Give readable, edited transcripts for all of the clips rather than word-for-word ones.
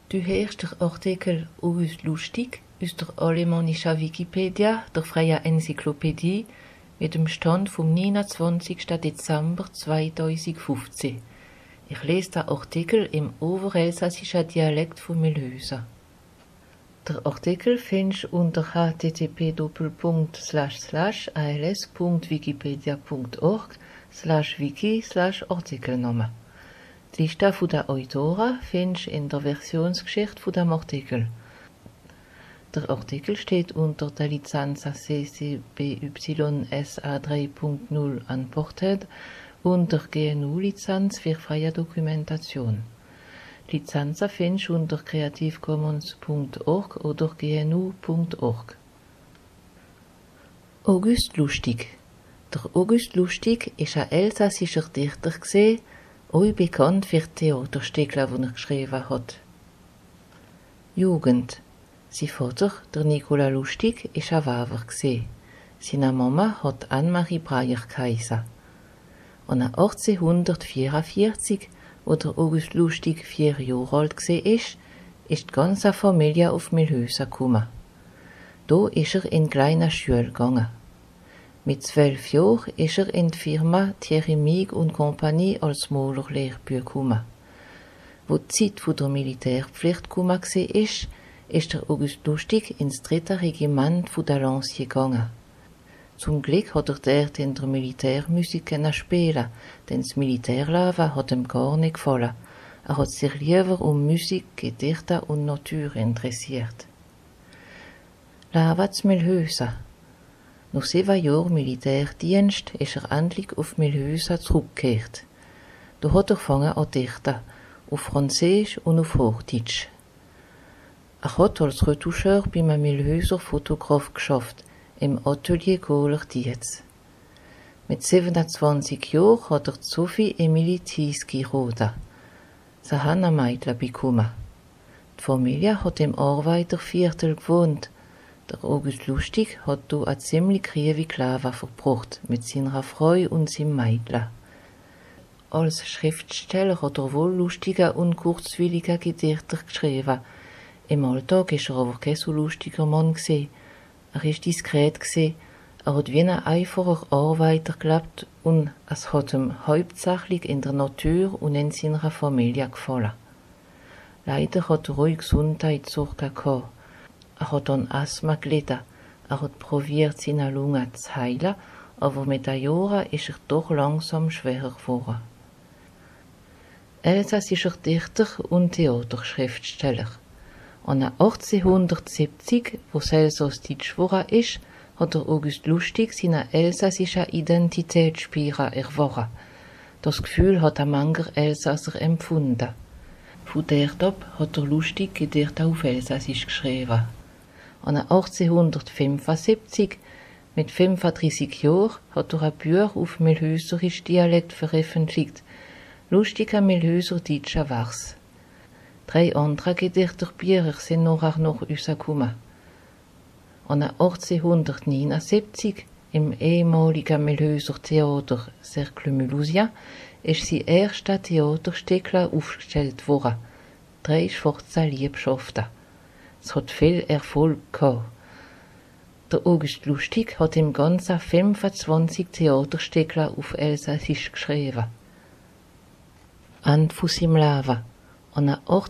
Du hörst den Artikel August Lustig aus der alemannischen Wikipedia, der freien Enzyklopädie, mit dem Stand vom 29. Dezember 2015. Ich lese den Artikel im oberelsässischen Dialekt von Mühlhäuser. Der Artikel findest du unter http://als.wikipedia.org/wiki/Artikelname. Die Liste der Autoren findest du in der Versionsgeschichte von dem Artikel. Der Artikel steht unter der Lizenz CC BY SA 3.0 Unported und der GNU-Lizenz für freie Dokumentation. Die Lizenzen findest du unter creativecommons.org oder gnu.org. August Lustig. Der August Lustig ist ein elsässischer Dichter gewesen, auch bekannt für Theaterstücke, die er geschrieben hat. Jugend. Sein Vater, der Nicola Lustig, ist ein Weber gewesen. Seine Mama hat Anne-Marie Breyer geheißen. Und 1844, wo der August Lustig 4 Jahre alt war, ist die ganze Familie auf Mühlhäuser gekommen. Da ist er in kleine Schule gegangen. Mit 12 Jahren ist er in die Firma Thierry Migue und Compagnie als Malerlehrbücher gekommen. Wo die Zeit der Militärpflicht gekommen war, ist der August Lustig ins 3. Regiment der Lanciers gegangen. Zum Glück hat er dort in der Militärmusik spielen, denn das Militärleben hat ihm gar nicht gefallen. Er hat sich lieber um Musik, Gedichte und Natur interessiert. Leben zu Mühlhäuser. Nach 7 Jahren Militärdienst ist er endlich auf Mühlhäuser zurückgekehrt. Da hat er angefangen an dichten, auf Französisch und auf Hochdeutsch. Er hat als Retoucheur bei einem Mühlhäuser Fotograf geschafft, im Atelier Kohler-Dietz. Mit 27 Jahren hat er Sophie Emilie Thies geheiratet. Sie haben ein Mädchen bekommen. Die Familie hat im Arbeiterviertel gewohnt. Der August Lustig hat hier ein ziemlich kriviges Leben verbracht, mit seiner Frau und seinem Mädchen. Als Schriftsteller hat er wohl lustige und kurzweilige Gedichte geschrieben. Im Alltag war er aber kein so lustiger Mann gewesen. Er war diskret gewesen, er hat wie ein einfacher Arbeiter gelebt und es hat ihm hauptsächlich in der Natur und in seiner Familie gefallen. Leider hat er auch Gesundheitssorgen gehabt. Er hat an Asthma gelitten, er hat probiert, seine Lunge zu heilen, aber mit den Jahren ist er doch langsam schwerer geworden. Elsässischer Dichter und Theaterschriftsteller. An 1870, wo das Elsass deutsch geworden ist, hat der August Lustig seine elsässische Identität spüren erfahren. Das Gefühl hat ein mancher Elsasser empfunden. Von dort ab hat der Lustig Gedichte auf Elsässisch geschrieben. An 1875, mit 35 Jahren, hat er ein Buch auf Mühlhäuserisch Dialekt veröffentlicht, Lustiger Mühlhäuser deutscher Vers. 3 andere Gedichterbücher sind nachher noch rausgekommen. An 1879, im ehemaligen Mühlhäuser Theater Cercle Mulhousien, ist sein erstes Theaterstück aufgestellt worden. 3 schwarze Liebschaften. Es hat viel Erfolg gehabt. Der August Lustig hat im Ganzen 25 Theaterstücke auf Elsässisch geschrieben. Ende von seinem Leben. An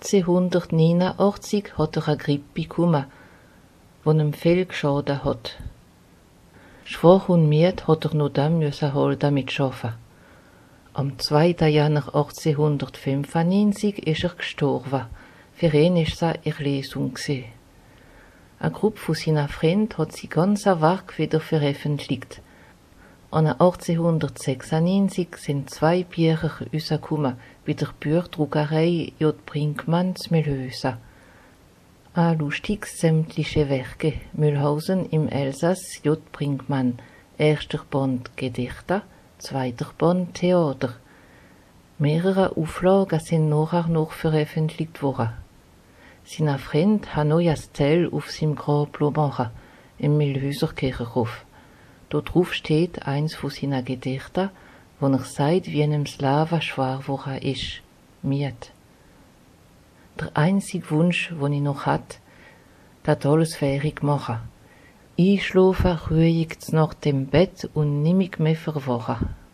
1889 hat er eine Grippe bekommen, die ihm viel geschadet hat. Schwach und müde hat er noch dann halten mit arbeiten. Am 2. Januar 1895 ist er gestorben. Für ihn war es eine Erlesung. Eine Gruppe von seinen Freunden hat sein ganzes Werk wieder veröffentlicht. An 1896 sind 2 Bücher rausgekommen bei der Büchdruckerei J. Brinkmann zu Mühlhäuser. Ein lustiges sämtliche Werke, Mühlhausen im Elsass J. Brinkmann, 1. Band Gedichte, 2. Band Theater. Mehrere Auflagen sind nachher noch veröffentlicht worden. Seine Freunde haben noch ein Zell auf seinem Grab machen, im Mühlhäuser Kirchhof. Dort drauf steht eins von seinen Gedichten, wo er sagt, wie ihm das Leben schwer geworden ist. Miet. Der einzige Wunsch, den ich noch hat, das alles fähig machen. Einschlafen ruhig nach dem Bett und nimmig mehr verwachen.